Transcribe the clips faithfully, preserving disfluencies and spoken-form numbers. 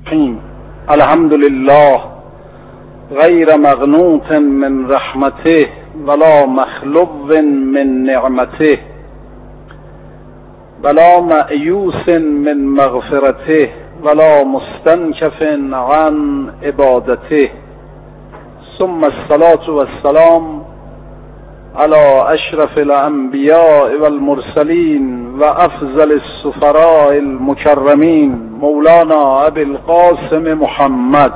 الحمد لله غیر مغنوط من رحمته ولا مخلو من نعمته ولا مأیوس من مغفرته ولا مستنکف عن عبادته ثم الصلاة والسلام على اشرف الانبیاء والمرسلین و افضل السفراء المکرمین مولانا ابی القاسم محمد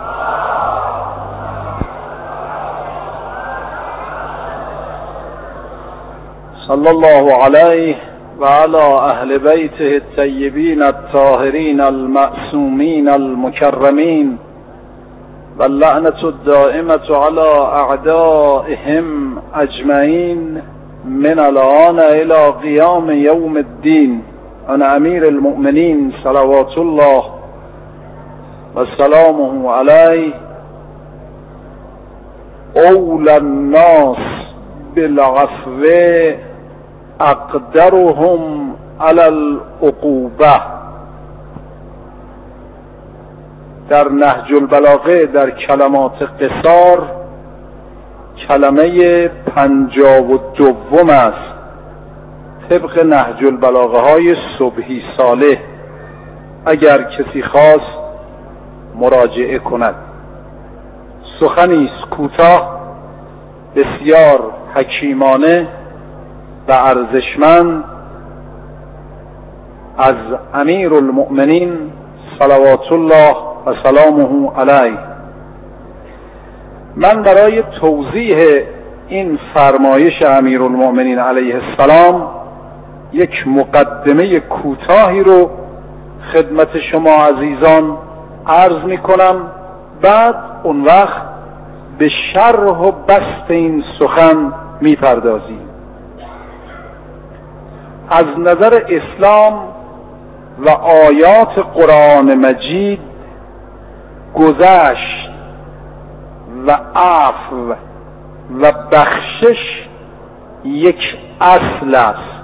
صلی الله علیه و علی اهل بیته الطیبین الطاهرین المعصومین المکرمین واللعنة الدائمة على أعدائهم أجمعين من الآن إلى قيام يوم الدين عن أمير المؤمنين صلوات الله وسلامه عليه أولى الناس بالعفو أقدرهم على العقوبة. در نهج البلاغه در کلمات قصار کلمه پنجاه و دوم است طبق نهج البلاغه های صبحی صالح، اگر کسی خواست مراجعه کند. سخنی است کوتاه بسیار حکیمانه و ارزشمند از امیر المؤمنین صلوات الله و سلامه علیه. من برای توضیح این فرمایش امیرالمؤمنین علیه السلام یک مقدمه کوتاهی رو خدمت شما عزیزان عرض می کنم، بعد اون وقت به شرح و بسط این سخن می پردازیم. از نظر اسلام و آیات قرآن مجید گذشت و عفو و بخشش یک اصل است.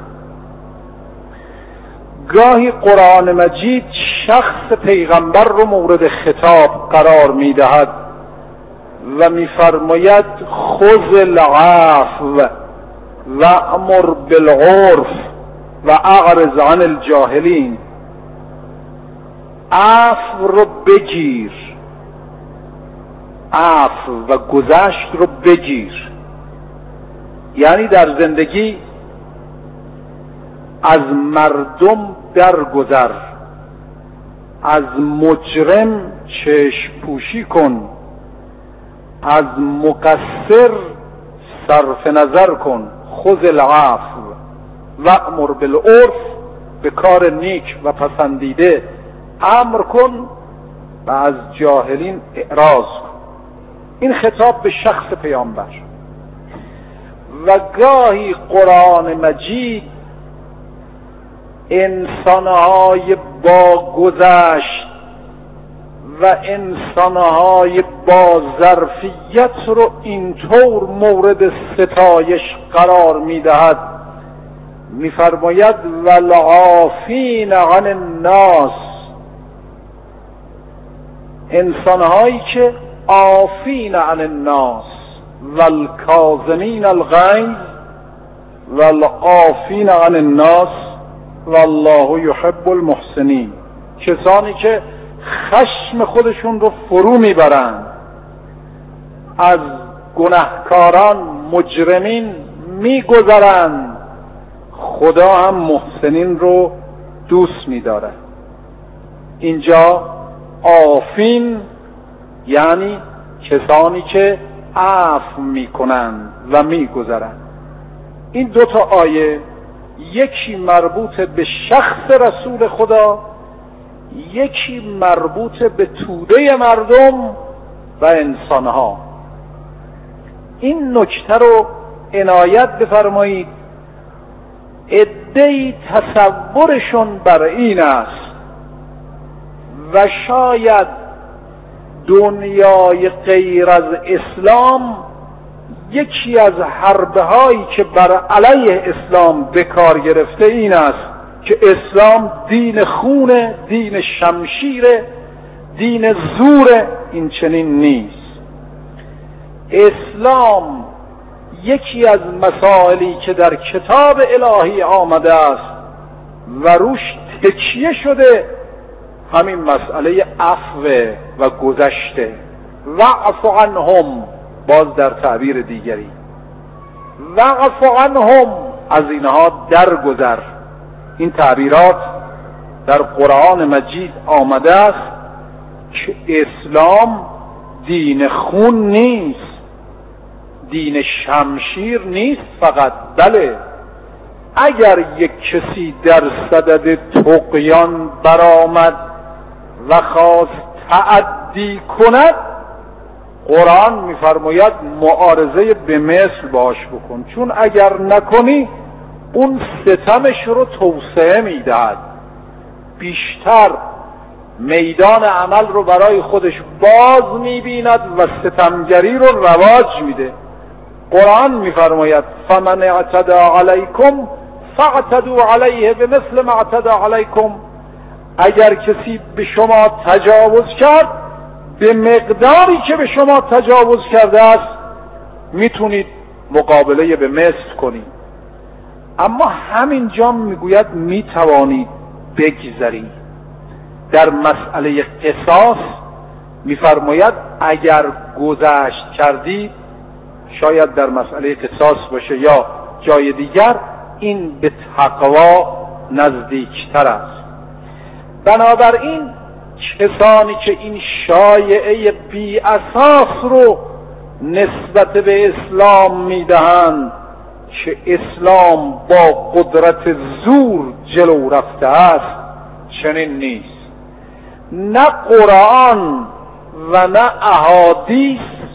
گاهی قرآن مجید شخص پیغمبر رو مورد خطاب قرار می‌دهد و می‌فرماید خذ العفو و امر بالعرف و اعرض عن الجاهلین. عفو رو بگیر، عفو و گذشت رو بگیر، یعنی در زندگی از مردم درگذر، از مجرم چشم پوشی کن، از مقصر صرف نظر کن. خذ العفو و امر بالعرف، به کار نیک و پسندیده امر کن و از جاهلین اعراض کن. این خطاب به شخص پیامبر. و گاهی قرآن مجید انسانهای با گذشت و انسانهای با ظرفیت رو اینطور مورد ستایش قرار میدهد، میفرماید والعافین عن الناس، انسانهایی که عافین عن الناس والکاظمین الغیظ والعافین عن الناس والله یحب المحسنین، کسانی که خشم خودشون رو فرو میبرند، از گناهکاران مجرمین میگذرند، خدا هم محسنین رو دوست می‌دارد. اینجا عافین یعنی کسانی که عفو میکنند و میگذرند. این دو تا آیه یکی مربوط به شخص رسول خدا، یکی مربوط به توده مردم و انسانها. این نکته رو عنایت بفرمایید. عده‌ای تصورشون بر این است و شاید دنیای غیر از اسلام یکی از حربه هایی که بر علیه اسلام به کار گرفته این است که اسلام دین خونه، دین شمشیره دین زور، این چنین نیست. اسلام یکی از مسائلی که در کتاب الهی آمده است و روش تکیه شده همین مسئله عفو و گذشته. واعف عنهم، باز در تعبیر دیگری واعف عنهم، از اینها درگذر. این تعبیرات در قرآن مجید آمده است که اسلام دین خون نیست، دین شمشیر نیست فقط. بله، اگر یک کسی در صدد طغیان برآمد و خواست تعدی کند، قرآن میفرماید معارضه به مثل باش بکن، چون اگر نکنی اون ستمش رو توسعه میدهد، بیشتر میدان عمل رو برای خودش باز میبیند و ستمگری رو رواج میده. قرآن میفرماید فمن اعتدى علیکم فاعتدوا علیه بمثل ما اعتدى علیکم. اگر کسی به شما تجاوز کرد، به مقداری که به شما تجاوز کرده است میتونید مقابله به مثل کنید. اما همین جا میگوید میتوانید بگذرید. در مسئله قصاص میفرماید اگر گذشت کردید، شاید در مسئله قصاص باشه یا جای دیگر، این به تقوا نزدیکتر است. بنابراین کسانی که این شایعه بی اساس رو نسبت به اسلام میدهند که اسلام با قدرت زور جلو رفته است، چنین نیست. نه قرآن و نه احادیث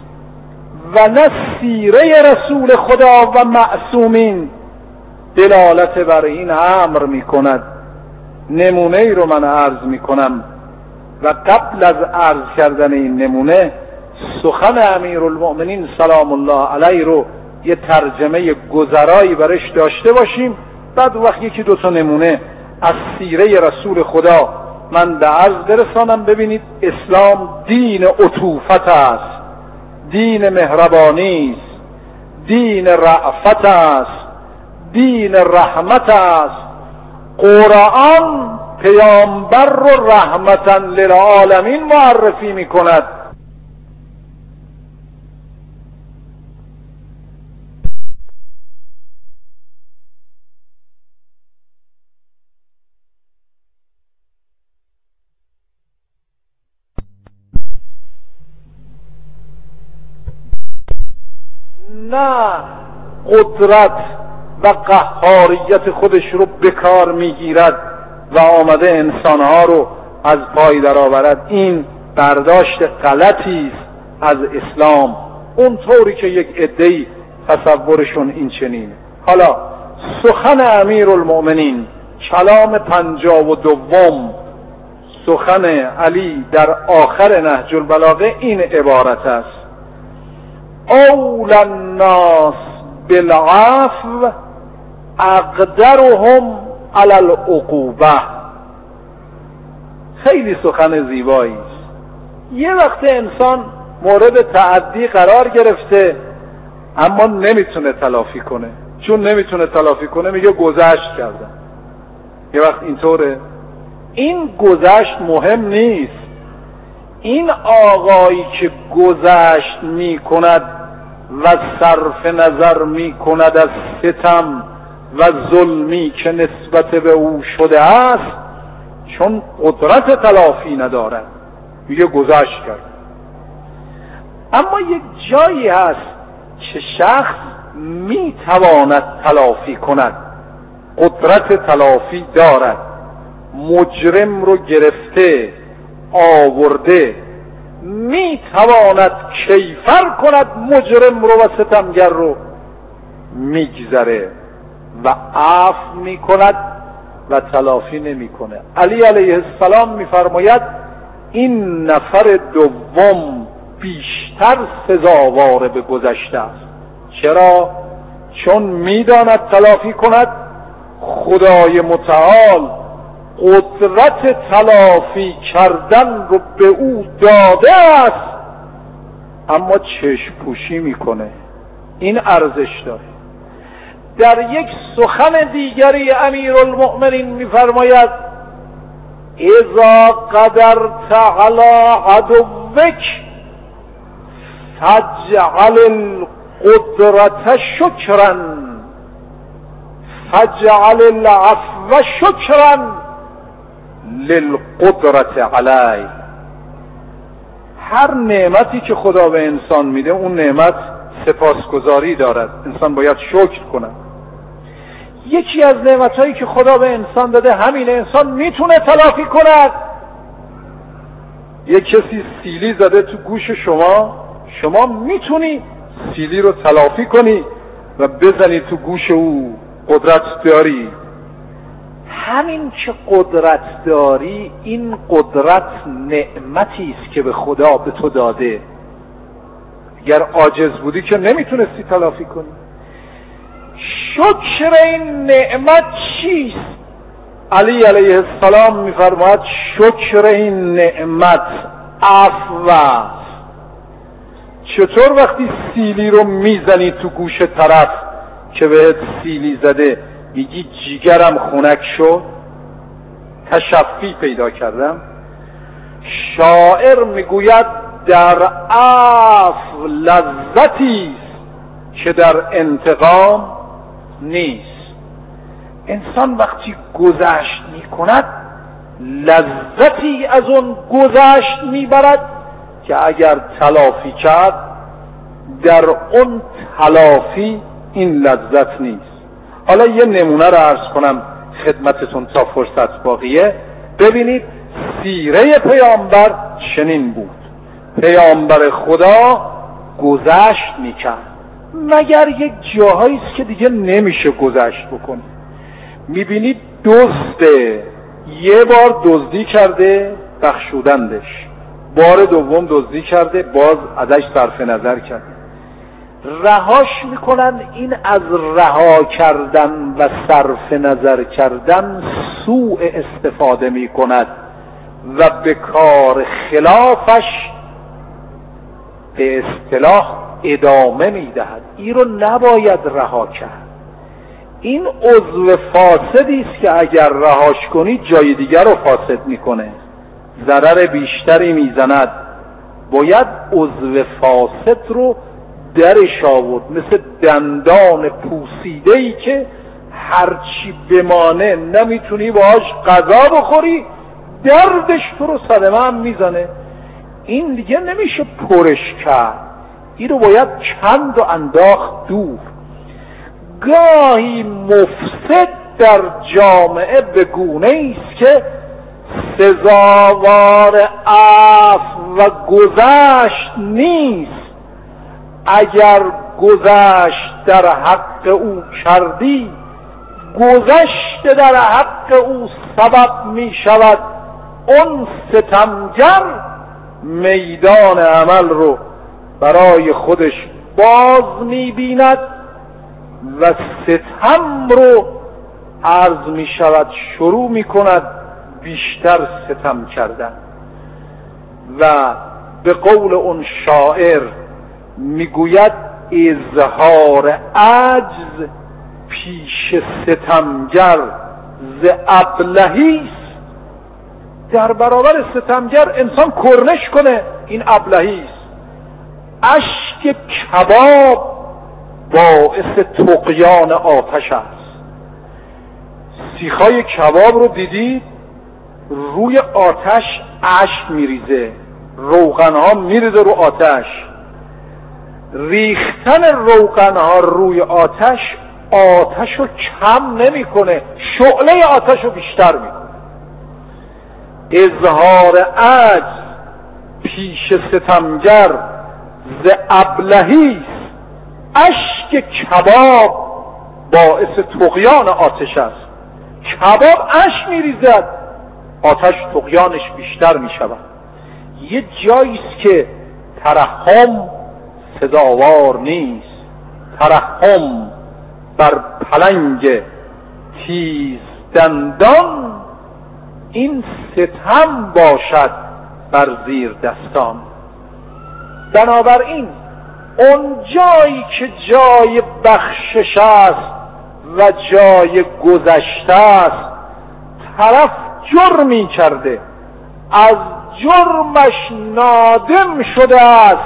و نه سیره رسول خدا و معصومین دلالت بر این امر می کند. نمونه ای رو من عرض می کنم و قبل از عرض کردن این نمونه سخن امیرالمؤمنین سلام الله علیه رو یه ترجمه گذرایی برش داشته باشیم، بعد وقت یکی دوتا نمونه از سیره رسول خدا من به عرض برسانم. ببینید اسلام دین عطوفت است، دین مهربانی است، دین رأفت است، دین رحمت است. قرآن پیامبر رو رحمتا للعالمین معرفی می کند. نه قدرت و قهاریت خودش رو به کار میگیرد و آمده انسانها رو از پای درآورد. این برداشت غلطی است از اسلام، اونطوری که یک عده‌ای تصورشون این چنینه. حالا سخن امیرالمؤمنین کلام پنجاه و دوم، سخن علی در آخر نهج البلاغه این عبارت است: اول الناس بالعفو اقدرهم علی العقوبه. خیلی سخن زیبایی است. یه وقت انسان مورد تعدی قرار گرفته اما نمیتونه تلافی کنه، چون نمیتونه تلافی کنه میگه گذشت کردم. یه وقت اینطوره. این گذشت مهم نیست. این آقایی که گذشت می کند و صرف نظر می کند از ستم و ظلمی که نسبت به او شده است، چون قدرت تلافی ندارد میگه گذشت کرد. اما یک جایی هست که شخص می تواند تلافی کند، قدرت تلافی دارد. مجرم رو گرفته آورده، می تواند کیفر کند مجرم رو و ستمگر رو، میگذره و عفو می کند و تلافی نمی کنه. علی علیه السلام می فرماید این نفر دوم بیشتر سزاوار به گذشته است. چرا؟ چون می داند تلافی کند. خدای متعال قدرت تلافی کردن رو به او داده است، اما چشم پوشی میکنه. این ارزش داره. در یک سخن دیگری امیرالمؤمنین میفرماید اذا قدرت علی عدوک فاجعل القدرة شکرا فاجعل العفو شکرا للقدرة علی. هر نعمتی که خدا به انسان میده اون نعمت سپاسگزاری دارد، انسان باید شکر کند. یکی از نعمتهایی که خدا به انسان داده همین، انسان میتونه تلافی کند. یک کسی سیلی زده تو گوش شما، شما میتونی سیلی رو تلافی کنی و بزنی تو گوش او، قدرت داری. همین که قدرت داری، این قدرت نعمتی است که به خدا به تو داده. اگر عاجز بودی که نمیتونستی تلافی کنی. شکر این نعمت چیست؟ علی علیه السلام میفرماید شکر این نعمت عفو است. چطور وقتی سیلی رو میزنی تو گوش طرف که بهت سیلی زده میگی جیگرم خنک شد، تشفی پیدا کردم؟ شاعر میگوید در عفو لذتی است که در انتقام نیست. انسان وقتی گذشت میکند لذتی از اون گذشت میبرد که اگر تلافی کرد در اون تلافی این لذت نیست. حالا یه نمونه رو عرض کنم خدمتتون تا فرصت باقیه. ببینید سیره پیامبر چنین بود. پیامبر خدا گذشت میکرد، مگر یک جاهایی است که دیگه نمیشه گذشت بکنه. میبینید دزده، یه بار دزدی کرده بخشودندش، بار دوم دزدی کرده باز ازش صرف نظر کرده، رهاش میکنن. این از رها کردن و صرف نظر کردن سوء استفاده میکند و به کار خلافش به اصطلاح ادامه میدهد. این رو نباید رها کرد. این عضو فاسدی است که اگر رهاش کنی جای دیگر رو فاسد میکنه، ضرر بیشتری میزند. باید عضو فاسد رو درش آورد، مثل دندان پوسیده‌ای که هرچی بمانه نمیتونی باهاش غذا بخوری، دردش تو رو صدمه هم میزنه. این دیگه نمیشه پرش کرد، این رو باید کند و انداخت دور. گاهی مفسد در جامعه به گونه است که سزاوار عفو و گذشت نیست. اگر گذشت در حق او کردی، گذشت در حق او سبب می شود اون ستمگر میدان عمل رو برای خودش باز می بیند و ستم رو عرض می شود شروع می کند بیشتر ستم کردن. و به قول اون شاعر میگوید اظهار عجز پیش ستمگر ز ابلهی است. در برابر ستمگر انسان کرنش کنه، این ابلهی است. اشک کباب باعث طغیان آتش است. سیخای کباب رو دیدید؟ روی آتش اشک میریزه، روغنها میریزه رو آتش. ریختن روغنها روی آتش آتش رو کم نمیکنه، شعله آتش رو بیشتر میکنه. اظهار عجز پیش ستمگر ز ابلهی است. اشک کباب باعث طغیان آتش است. کباب اشک میریزد، آتش طغیانش بیشتر میشود. یه جایی است که ترحم سزاوار نیست. ترحم بر پلنگ تیز دندان این ستم باشد بر زیر دستان. بنابراین اون جایی که جای بخشش است و جای گذشته است، طرف جرمی کرده، از جرمش نادم شده است،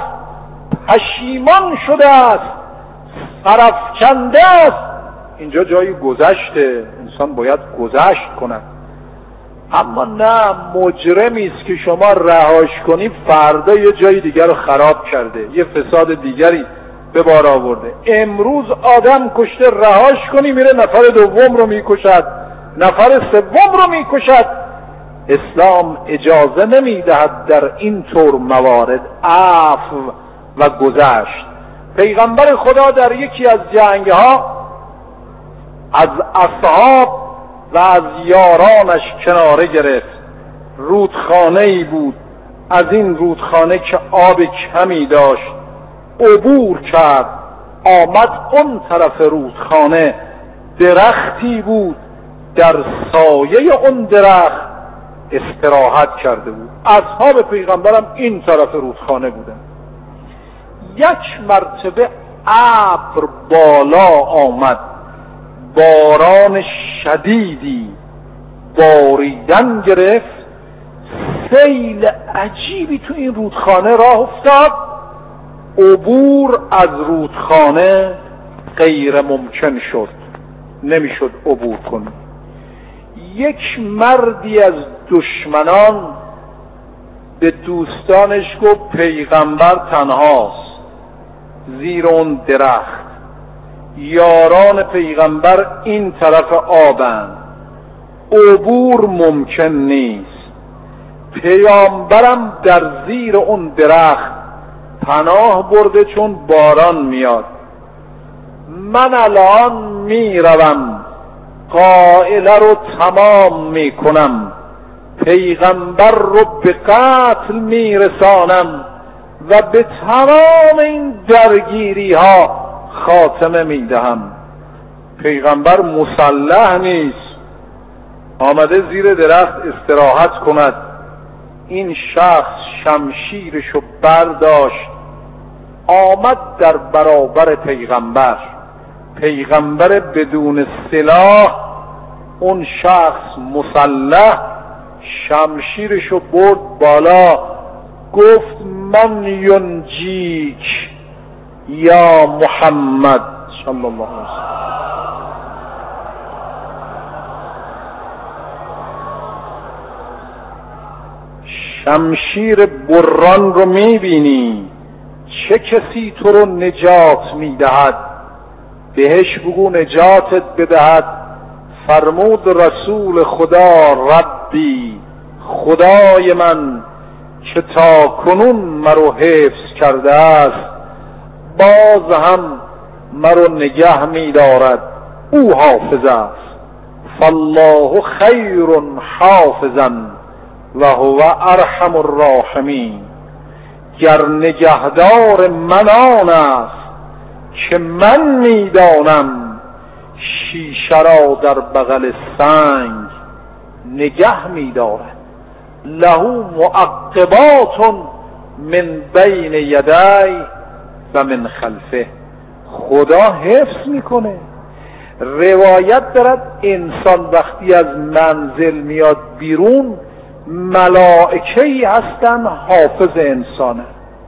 پشیمان شده است، سرافکنده است. اینجا جای گذشته، انسان باید گذشت کند. اما نه، مجرمی است که شما رهاش کنی فردا یه جای دیگر رو خراب کرده، یه فساد دیگری به بار آورده. امروز آدم کشته، رهاش کنی میره نفر دوم رو میکشد، نفر سوم رو میکشد. اسلام اجازه نمیدهد در این طور موارد عفو و گذشت. پیغمبر خدا در یکی از جنگها از اصحاب و از یارانش کناره گرفت. رودخانه ای بود، از این رودخانه که آب کمی داشت عبور کرد، آمد اون طرف رودخانه. درختی بود، در سایه اون درخت استراحت کرده بود. اصحاب پیغمبرم این طرف رودخانه بودن. یک مرتبه ابر بالا آمد، باران شدیدی باریدن گرفت، سیل عجیبی تو این رودخانه راه افتاد. عبور از رودخانه غیر ممکن شد، نمیشد عبور کنی. یک مردی از دشمنان به دوستانش گفت پیغمبر تنهاست زیر اون درخت، یاران پیغمبر این طرف آبند، عبور ممکن نیست. پیامبرم در زیر اون درخت پناه برده چون باران میاد. من الان میروم، قائله رو تمام میکنم، پیغمبر رو به قتل میرسانم و به تمام این درگیری ها خاتمه میدهم. پیغمبر مسلح نیست، آمده زیر درخت استراحت کند. این شخص شمشیرشو برداشت، آمد در برابر پیغمبر. پیغمبر بدون سلاح، اون شخص مسلح، شمشیرشو برد بالا، گفت من ینجیک یا محمد صلی الله علیه وسلم. شمشیر بران رو میبینی، چه کسی تو رو نجات میدهد؟ بهش بگو نجاتت بدهد. فرمود رسول خدا ربی، خدای من که تا کنون مرو حفظ کرده است، باز هم مرو نگه می‌دارد، او حافظ است. فالله خیر حافظا و هو ارحم الراحمین. گر نگهدار من آن است که من میدانم، شیشه را در بغل سنگ نگه می‌دارد. له معقبات من بین یدی و من خلفه. خدا حفظ میکنه. روایت دارد انسان وقتی از منزل میاد بیرون، ملائکه‌ای هستن حافظ انسانه،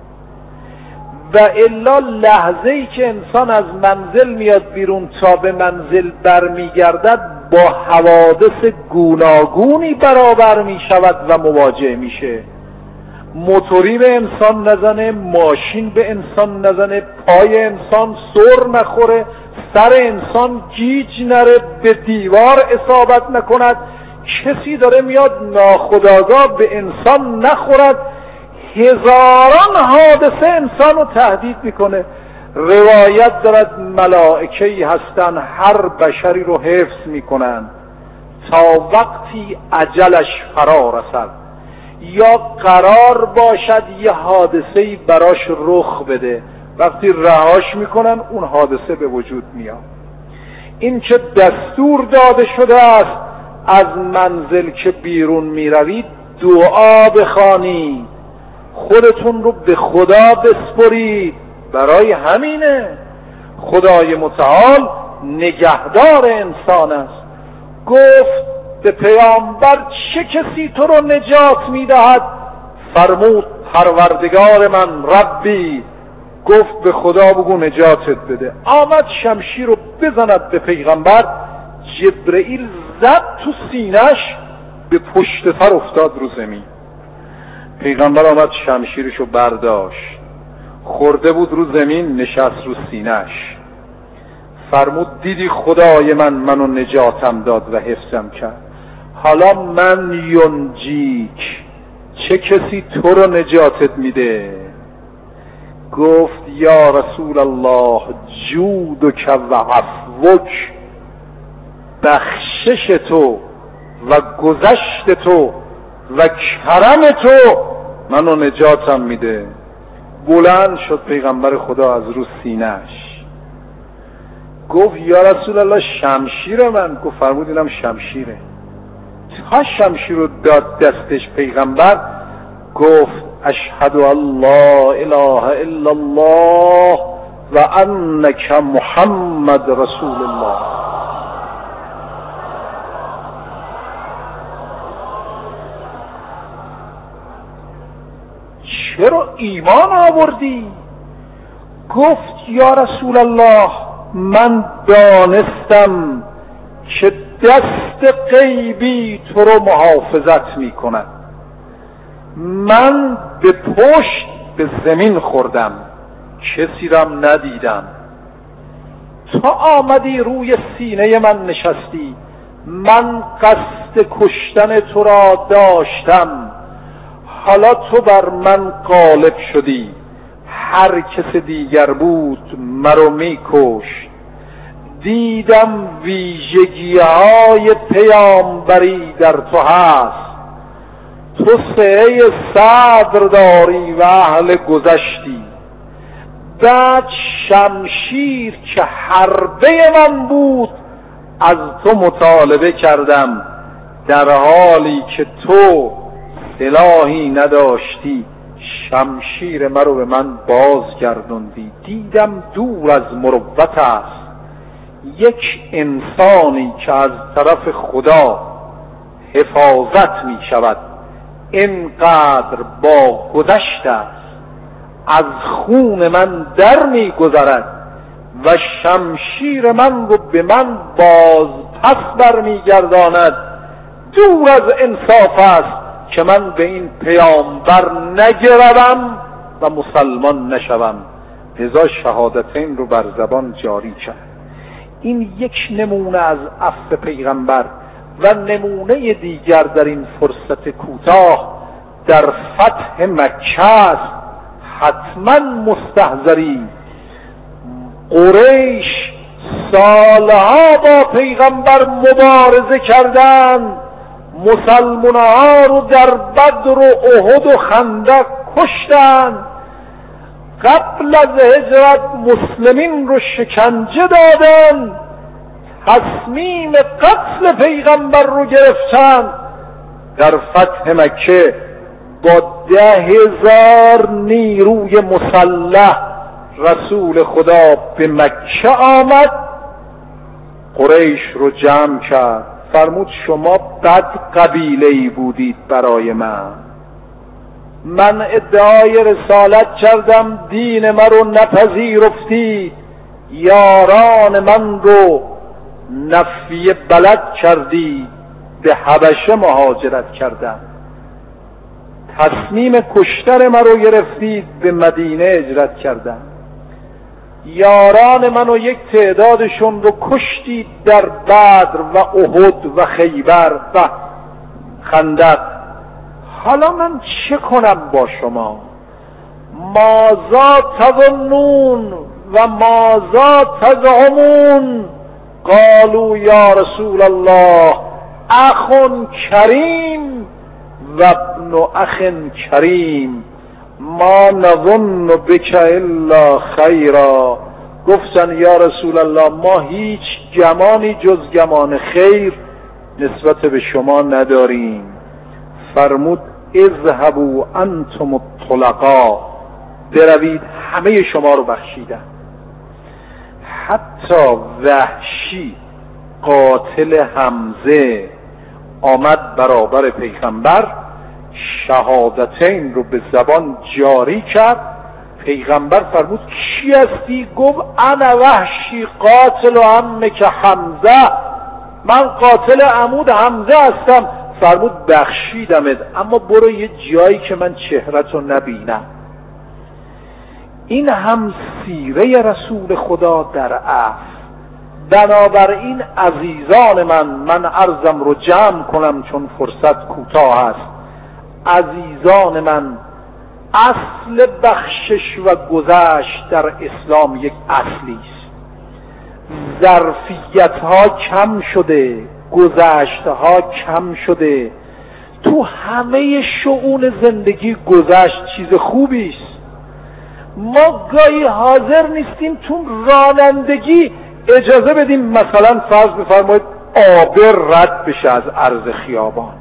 و الا لحظه‌ای که انسان از منزل میاد بیرون تا به منزل برمیگردد با حوادث گوناگونی برابر میشود و مواجه میشه. موتوری به انسان نزنه، ماشین به انسان نزنه، پای انسان سر نخوره، سر انسان گیج نره، به دیوار اصابت نکند، کسی داره میاد ناخودآگاه به انسان نخورد. هزاران حادثه انسان رو تهدید میکنه. روایت دارد ملائکه‌ای هستن هر بشری رو حفظ میکنن تا وقتی اجلش فرا رسد یا قرار باشد یه حادثه‌ای براش رخ بده، وقتی رهاش میکنن اون حادثه به وجود میاد. این که دستور داده شده است از منزل که بیرون میروید دعا بخوانید، خودتون رو به خدا بسپرید. برای همینه خدای متعال نگهدار انسان است. گفت به پیامبر چه کسی تو رو نجات میدهد؟ فرمود پروردگار من ربی. گفت به خدا بگو نجاتت بده. آمد شمشیر رو بزند به پیغمبر، جبرئیل زد تو سینش، به پشت سر افتاد رو زمین. پیغمبر آمد شمشیرش رو برداشت، خورده بود رو زمین، نشست رو سینش. فرمود دیدی خدای من منو نجاتم داد و حفظم کرد، حالا من ینجیک، چه کسی تو رو نجاتت میده؟ گفت یا رسول الله جودک و عفوک، بخشش تو و گذشت تو و کرم تو منو نجاتم میده. بلند شد پیغمبر خدا از رو سینه‌اش، گفت یا رسول الله شمشیر من. گفت فرمود اینم شمشیره. تا شمشیر رو داد دستش پیغمبر، گفت اشهد ان لا اله الا الله و انک محمد رسول الله. چرا ایمان آوردی؟ گفت یا رسول الله من دانستم که دست غیبی تو رو محافظت می کند. من به پشت به زمین خوردم، کسی رم ندیدم. تا آمدی روی سینه من نشستی، من قصد کشتن تو را داشتم، حالا تو بر من غالب شدی. هر کس دیگر بود مرا می کشت. دیدم ویژگی های پیامبری در تو هست، تو سعه صدر داری و اهل گذشتی. بعد شمشیر که حربه من بود از تو مطالبه کردم، در حالی که تو سلاحی نداشتی شمشیر مرا به من بازگردوندی. دیدم دور از مروت است یک انسانی که از طرف خدا حفاظت می شود، اینقدر با گذشت است، از خون من در می گذرد و شمشیر من رو به من باز پس بر می گرداند. دور از انصاف است که من به این پیامبر نگروم و مسلمان نشوم. لذا شهادتین رو بر زبان جاری کرد. این یک نمونه از عفو پیغمبر و نمونه دیگر در این فرصت کوتاه در فتح مکه است. حتما مستحضری قریش سالها با پیغمبر مبارزه کردند، مسلمان‌ها رو در بدر و احد و خندق کشتند، قبل از هجرت مسلمین رو شکنجه دادند، تصمیم قتل پیغمبر رو گرفتند. در فتح مکه با ده هزار نیروی مسلح رسول خدا به مکه آمد، قریش رو جمع کرد، فرمود شما بد قبیله‌ای بودید برای من، من ادعای رسالت کردم دین من رو نپذیرفتید، یاران من رو نفی بلد کردید، به حبشه مهاجرت کردم، تصمیم کشتن من رو گرفتید، به مدینه هجرت کردم، یاران من و یک تعدادشون رو کشتید در بدر و احد و خیبر و خندق. حالا من چه کنم با شما؟ ماذا تظنون و ماذا تزعمون؟ قالوا یا رسول الله اخ کریم و ابن اخ کریم ما نظن بک الا خیرا. گفتن یا رسول الله ما هیچ گمانی جز گمان خیر نسبت به شما نداریم. فرمود اذهبوا انتم الطلقاء، بروید، همه شما رو بخشیدم. حتی وحشی قاتل حمزه آمد برابر پیغمبر، شهادتین رو به زبان جاری کرد. پیغمبر فرمود کی هستی؟ گفت انا وحشی قاتل عمک حمزه، من قاتل عمود حمزه هستم. فرمود بخشیدمت، اما برو یه جایی که من چهرتو نبینم. این هم سیره رسول خدا در عفو. بنابراین عزیزان من، من عرضم رو جمع کنم چون فرصت کوتاه است. عزیزان من، اصل بخشش و گذشت در اسلام یک اصلی است. ظرفیت ها کم شده، گذشت ها کم شده. تو همه شؤون زندگی گذشت چیز خوبی است. ما گاهی حاضر نیستیم تو رانندگی اجازه بدیم مثلا فرض بفرمایید آبر رد بشه از عرض خیابان.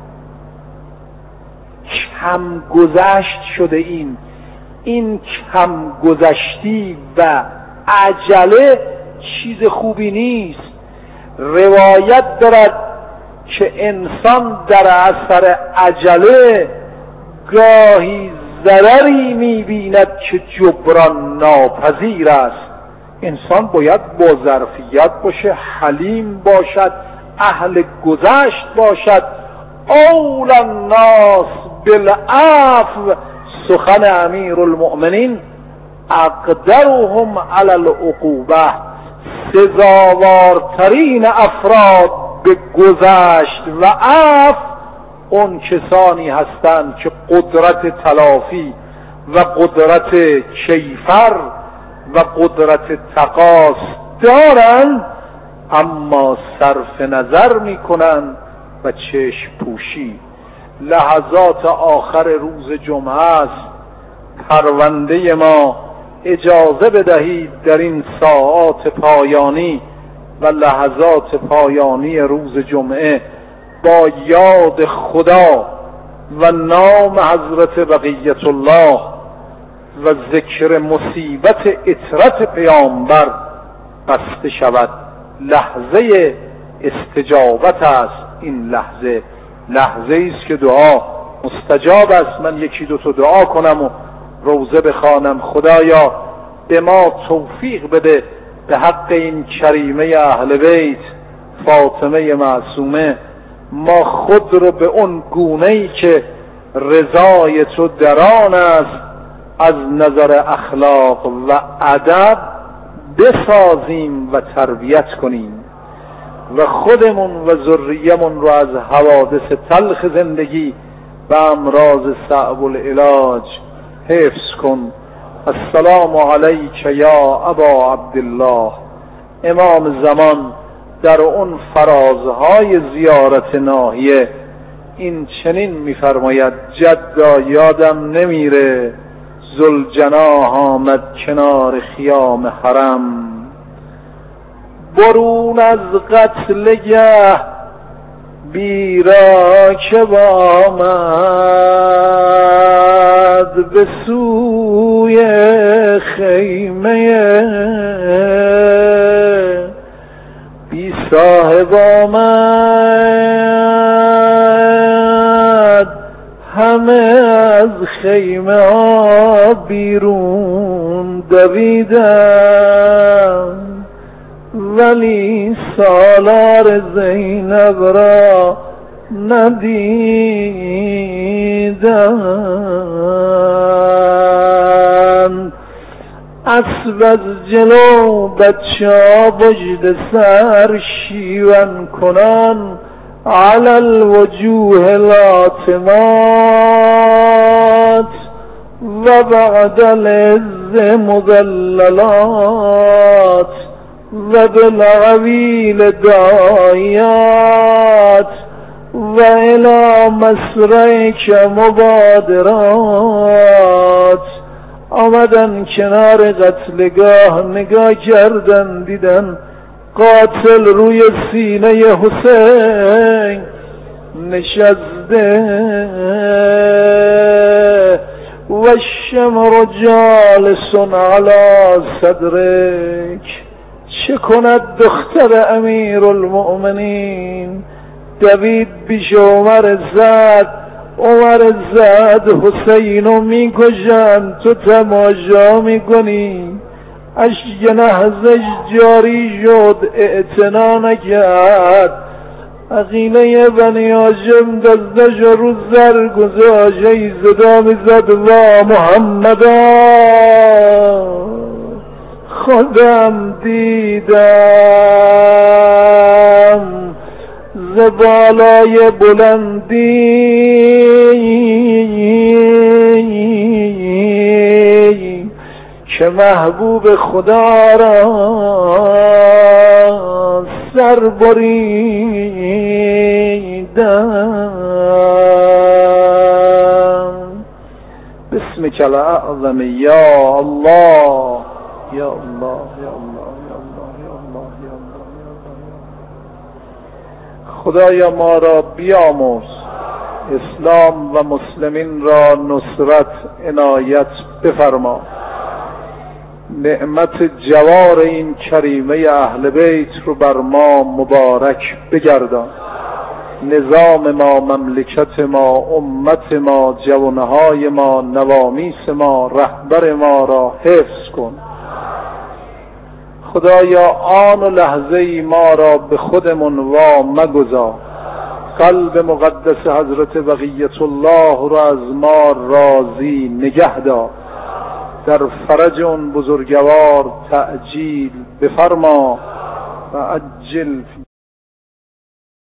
کم گذشت شده این این کم گذشتی و عجله چیز خوبی نیست. روایت دارد که انسان در اثر عجله گاهی ضرری می‌بیند که جبران ناپذیر است. انسان باید با ظرفیت باشه، حلیم باشد، اهل گذشت باشد. اول الناس بالعفو، سخن امیرالمؤمنین، اقدرهم علی العقوبه، سزاوارترین افراد به گذشت و عفو اون کسانی هستند که قدرت تلافی و قدرت کیفر و قدرت تقاص دارند، اما صرف نظر میکنند و چشم پوشی. لحظات آخر روز جمعه است. پرونده ما اجازه بدهید در این ساعات پایانی و لحظات پایانی روز جمعه با یاد خدا و نام حضرت بقیت الله و ذکر مصیبت اطرت پیامبر بسته شود. لحظه استجابت است. این لحظه لحظه است که دعا مستجاب است. من یکی دو تا دعا کنم و روزه بخوانم. خدایا به ما توفیق بده به حق این کریمه اهل بیت فاطمه معصومه، ما خود رو به اون گونه‌ای که رضای تو در آن است از نظر اخلاق و ادب بسازیم و تربیت کنیم و خودمون و ذریمون رو از حوادث تلخ زندگی و امراض صعب العلاج حفظ کن. السلام علیک یا ابا عبدالله. امام زمان در اون فرازهای زیارت ناحیه این چنین میفرماید: جدا یادم نمیره ذوالجناح آمد کنار خیام حرم، برون از قتلگه بیراکب آمد به سوی خیمه بی صاحب آمد، همه از خیمه ها بیرون دویدن، ولی سالار زینب را ندیدن. اسب از جلو بچه وجد سر شیون کنان، علی الوجوه لاتمات و بعد العز مذللات و بالعویل دایات و الی مسرعک مبادرات. آمدن کنار قتلگاه، نگاه کردن دیدن قاتل روی سینه حسین نشسته و الشمر جالس علی صدرک. چه کند دختر امیر المؤمنین؟ دوید پیش عمر زد، عمر زد حسینو میکشن، تو تماشا میکنی. اشک نحزش جاری شد، اعتنا نکرد. عقیله بنی هاشم دستش رو سر گذاشت، ای صدا میزد وا محمدا، خودم دیدم ز بالای بلندی که محبوب خدا را سر بریدم. بسمک الاعظم یا الله یا الله یا الله یا الله یا الله یا الله. خدایا ما را بیامرز، اسلام و مسلمین را نصرت عنایت بفرما. نعمت جوار این کریمه اهل بیت رو بر ما مبارک بگردان. نظام ما، مملکت ما، امت ما، جوانهای ما، نوامیس ما، رهبر ما را حفظ کن. خدایا آن و لحظه ای ما را به خودمون وا مگذار. قلب مقدس حضرت بقیت الله را از ما راضی نگه دار. در فرج اون بزرگوار تعجیل بفرما و عجل